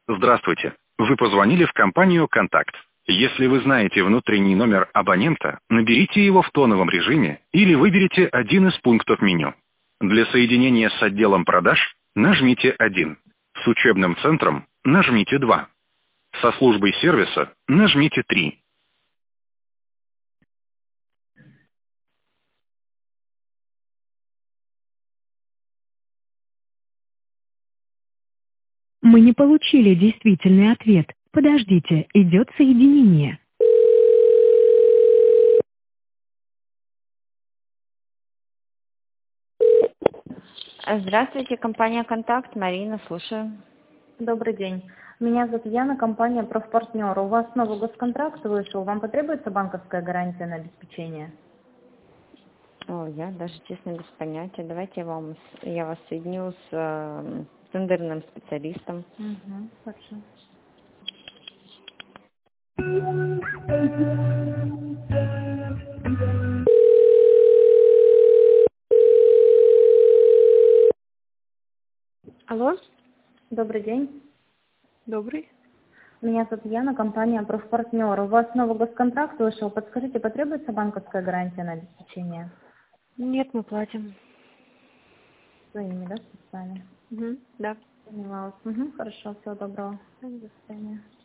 Здравствуйте. Вы позвонили в компанию «Контакт». Если вы знаете внутренний номер абонента, наберите его в тоновом режиме или выберите один из пунктов меню. Для соединения с отделом продаж нажмите 1. С учебным центром нажмите 2. Со службой сервиса нажмите 3. Мы не получили действительный ответ. Подождите, идет соединение. Здравствуйте, компания «Контакт». Марина, слушаю. Добрый день. Меня зовут Яна, компания «Профпартнер». У вас новый госконтракт вышел. Вам потребуется банковская гарантия на обеспечение? О, я даже, честно, без понятия. Давайте я вас соединю с тендерным специалистом. Угу, хорошо. Алло, Добрый день. добрый. Меня зовут Яна, компания «Профпартнер». У вас новый госконтракт вышел. Подскажите, потребуется банковская гарантия на обеспечение? Нет, мы платим. Своими, да, средствами? Да. Поняла вас. Угу, хорошо, всего доброго. До свидания.